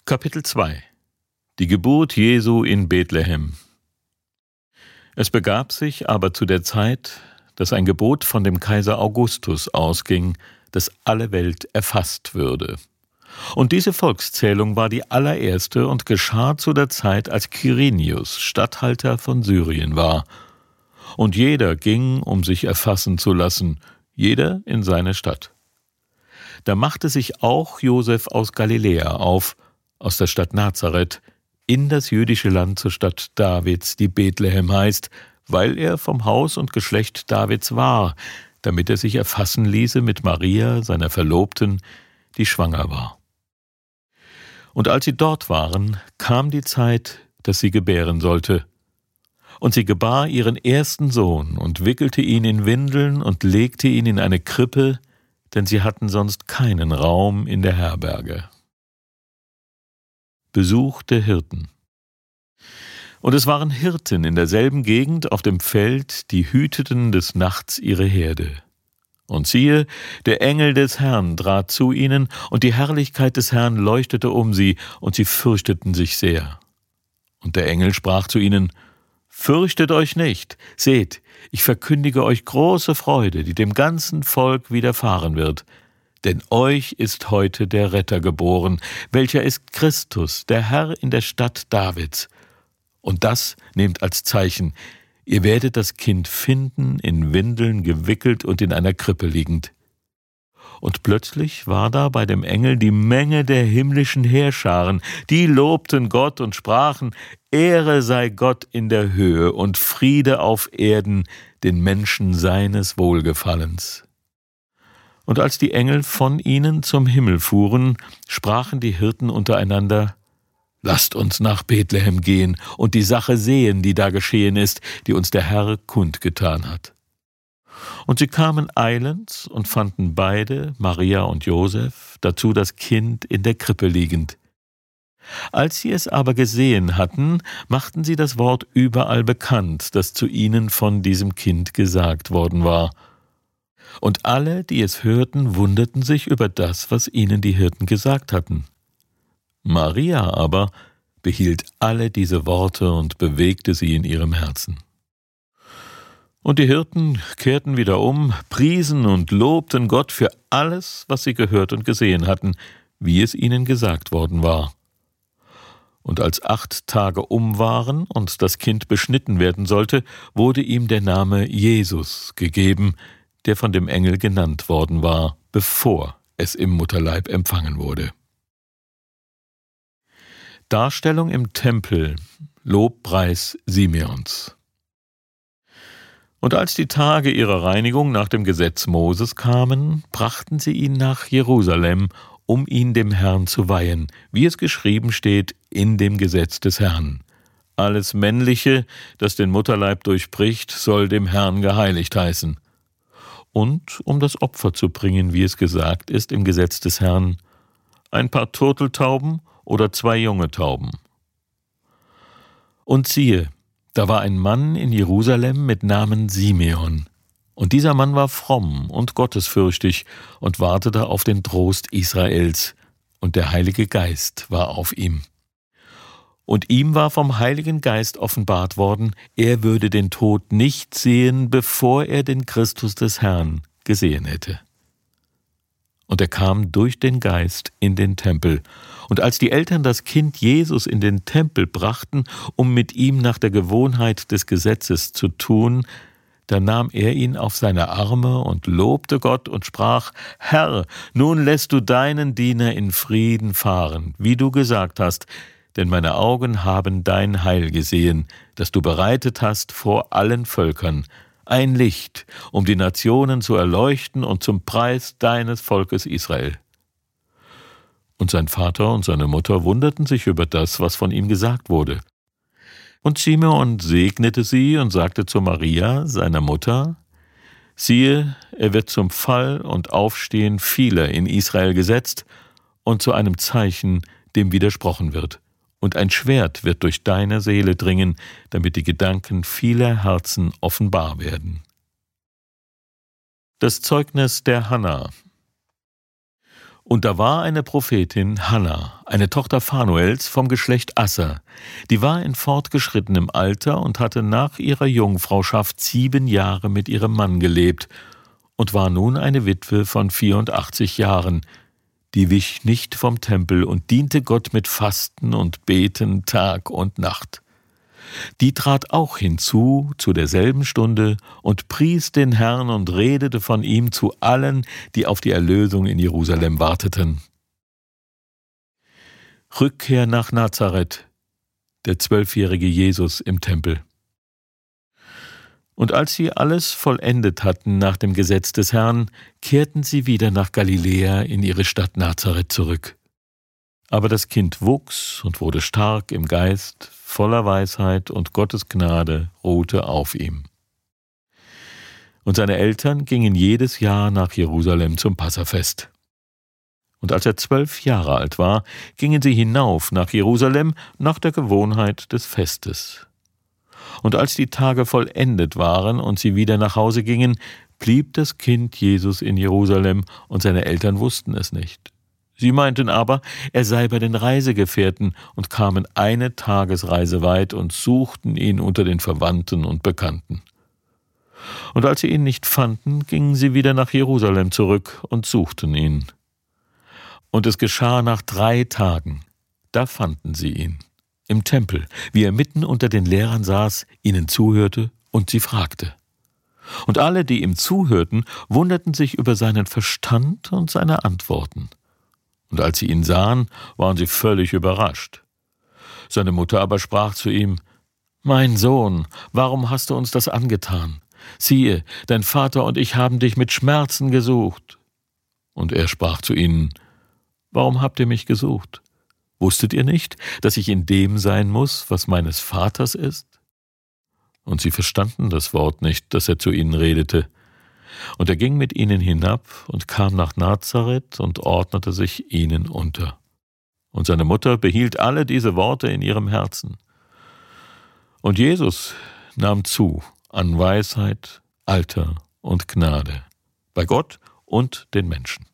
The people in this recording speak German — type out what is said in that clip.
Kapitel 2 Die Geburt Jesu in Bethlehem. Es begab sich aber zu der Zeit, dass ein Gebot von dem Kaiser Augustus ausging, dass alle Welt erfasst würde. Und diese Volkszählung war die allererste und geschah zu der Zeit, als Quirinius Statthalter von Syrien war. Und jeder ging, um sich erfassen zu lassen, jeder in seine Stadt. Da machte sich auch Josef aus Galiläa auf, aus der Stadt Nazareth, in das jüdische Land zur Stadt Davids, die Bethlehem heißt, weil er vom Haus und Geschlecht Davids war, damit er sich erfassen ließe mit Maria, seiner Verlobten, die schwanger war. Und als sie dort waren, kam die Zeit, dass sie gebären sollte. Und sie gebar ihren ersten Sohn und wickelte ihn in Windeln und legte ihn in eine Krippe, denn sie hatten sonst keinen Raum in der Herberge. Besuch der Hirten. Und es waren Hirten in derselben Gegend auf dem Feld, die hüteten des Nachts ihre Herde. Und siehe, der Engel des Herrn trat zu ihnen, und die Herrlichkeit des Herrn leuchtete um sie, und sie fürchteten sich sehr. Und der Engel sprach zu ihnen: Fürchtet euch nicht, seht, ich verkündige euch große Freude, die dem ganzen Volk widerfahren wird. Denn euch ist heute der Retter geboren, welcher ist Christus, der Herr in der Stadt Davids. Und das nehmt als Zeichen: Ihr werdet das Kind finden, in Windeln gewickelt und in einer Krippe liegend. Und plötzlich war da bei dem Engel die Menge der himmlischen Heerscharen, die lobten Gott und sprachen: Ehre sei Gott in der Höhe und Friede auf Erden, den Menschen seines Wohlgefallens. Und als die Engel von ihnen zum Himmel fuhren, sprachen die Hirten untereinander: Lasst uns nach Bethlehem gehen und die Sache sehen, die da geschehen ist, die uns der Herr kundgetan hat. Und sie kamen eilends und fanden beide, Maria und Josef, dazu das Kind in der Krippe liegend. Als sie es aber gesehen hatten, machten sie das Wort überall bekannt, das zu ihnen von diesem Kind gesagt worden war. Und alle, die es hörten, wunderten sich über das, was ihnen die Hirten gesagt hatten. Maria aber behielt alle diese Worte und bewegte sie in ihrem Herzen. Und die Hirten kehrten wieder um, priesen und lobten Gott für alles, was sie gehört und gesehen hatten, wie es ihnen gesagt worden war. Und als 8 Tage um waren und das Kind beschnitten werden sollte, wurde ihm der Name Jesus gegeben, der von dem Engel genannt worden war, bevor es im Mutterleib empfangen wurde. Darstellung im Tempel, Lobpreis Simeons. Und als die Tage ihrer Reinigung nach dem Gesetz Moses kamen, brachten sie ihn nach Jerusalem, um ihn dem Herrn zu weihen, wie es geschrieben steht in dem Gesetz des Herrn. Alles Männliche, das den Mutterleib durchbricht, soll dem Herrn geheiligt heißen. Und um das Opfer zu bringen, wie es gesagt ist im Gesetz des Herrn, ein paar Turteltauben oder 2 junge Tauben. Und siehe, da war ein Mann in Jerusalem mit Namen Simeon. Und dieser Mann war fromm und gottesfürchtig und wartete auf den Trost Israels, und der Heilige Geist war auf ihm. Und ihm war vom Heiligen Geist offenbart worden, er würde den Tod nicht sehen, bevor er den Christus des Herrn gesehen hätte. Und er kam durch den Geist in den Tempel. Und als die Eltern das Kind Jesus in den Tempel brachten, um mit ihm nach der Gewohnheit des Gesetzes zu tun, da nahm er ihn auf seine Arme und lobte Gott und sprach: Herr, nun lässt du deinen Diener in Frieden fahren, wie du gesagt hast, denn meine Augen haben dein Heil gesehen, das du bereitet hast vor allen Völkern, ein Licht, um die Nationen zu erleuchten und zum Preis deines Volkes Israel. Und sein Vater und seine Mutter wunderten sich über das, was von ihm gesagt wurde. Und Simeon segnete sie und sagte zu Maria, seiner Mutter: Siehe, er wird zum Fall und Aufstehen vieler in Israel gesetzt und zu einem Zeichen, dem widersprochen wird. Und ein Schwert wird durch deine Seele dringen, damit die Gedanken vieler Herzen offenbar werden. Das Zeugnis der Hanna. Und da war eine Prophetin, Hanna, eine Tochter Phanuels vom Geschlecht Asser. Die war in fortgeschrittenem Alter und hatte nach ihrer Jungfrauschaft 7 Jahre mit ihrem Mann gelebt und war nun eine Witwe von 84 Jahren. Die wich nicht vom Tempel und diente Gott mit Fasten und Beten Tag und Nacht. Die trat auch hinzu zu derselben Stunde und pries den Herrn und redete von ihm zu allen, die auf die Erlösung in Jerusalem warteten. Rückkehr nach Nazareth, der 12-jährige Jesus im Tempel. Und als sie alles vollendet hatten nach dem Gesetz des Herrn, kehrten sie wieder nach Galiläa in ihre Stadt Nazareth zurück. Aber das Kind wuchs und wurde stark im Geist, voller Weisheit, und Gottes Gnade ruhte auf ihm. Und seine Eltern gingen jedes Jahr nach Jerusalem zum Passafest. Und als er 12 Jahre alt war, gingen sie hinauf nach Jerusalem nach der Gewohnheit des Festes. Und als die Tage vollendet waren und sie wieder nach Hause gingen, blieb das Kind Jesus in Jerusalem, und seine Eltern wussten es nicht. Sie meinten aber, er sei bei den Reisegefährten, und kamen eine Tagesreise weit und suchten ihn unter den Verwandten und Bekannten. Und als sie ihn nicht fanden, gingen sie wieder nach Jerusalem zurück und suchten ihn. Und es geschah nach 3 Tagen, da fanden sie ihn, im Tempel, wie er mitten unter den Lehrern saß, ihnen zuhörte und sie fragte. Und alle, die ihm zuhörten, wunderten sich über seinen Verstand und seine Antworten. Und als sie ihn sahen, waren sie völlig überrascht. Seine Mutter aber sprach zu ihm: »Mein Sohn, warum hast du uns das angetan? Siehe, dein Vater und ich haben dich mit Schmerzen gesucht.« Und er sprach zu ihnen: »Warum habt ihr mich gesucht? Wusstet ihr nicht, dass ich in dem sein muss, was meines Vaters ist?« Und sie verstanden das Wort nicht, das er zu ihnen redete. Und er ging mit ihnen hinab und kam nach Nazareth und ordnete sich ihnen unter. Und seine Mutter behielt alle diese Worte in ihrem Herzen. Und Jesus nahm zu an Weisheit, Alter und Gnade bei Gott und den Menschen.